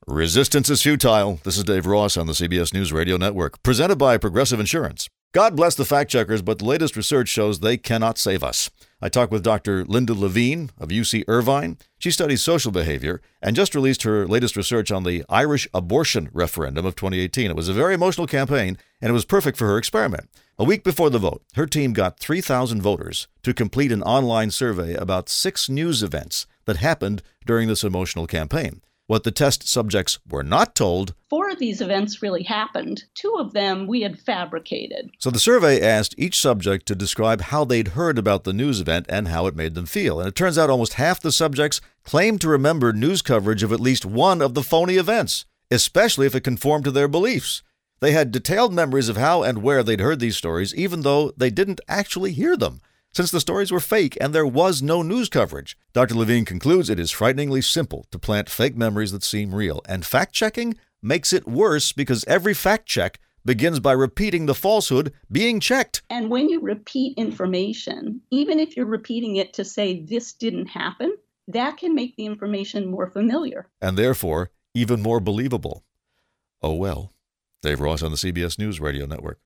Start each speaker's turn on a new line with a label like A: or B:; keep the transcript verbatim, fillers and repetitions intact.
A: Resistance is futile. This is Dave Ross on the C B S News Radio Network, presented by Progressive Insurance. God bless the fact-checkers, but the latest research shows they cannot save us. I talked with Doctor Linda Levine of U C Irvine. She studies social behavior and just released her latest research on the Irish abortion referendum of twenty eighteen. It was a very emotional campaign, and it was perfect for her experiment. A week before the vote, her team got three thousand voters to complete an online survey about six news events that happened during this emotional campaign. What the test subjects were not told:
B: four of these events really happened. Two of them we had fabricated.
A: So the survey asked each subject to describe how they'd heard about the news event and how it made them feel. And it turns out almost half the subjects claimed to remember news coverage of at least one of the phony events, especially if it conformed to their beliefs. They had detailed memories of how and where they'd heard these stories, even though they didn't actually hear them, since the stories were fake and there was no news coverage. Doctor Levine concludes it is frighteningly simple to plant fake memories that seem real, and fact-checking makes it worse because every fact-check begins by repeating the falsehood being checked.
B: And when you repeat information, even if you're repeating it to say this didn't happen, that can make the information more familiar.
A: And therefore, even more believable. Oh well. Dave Ross on the C B S News Radio Network.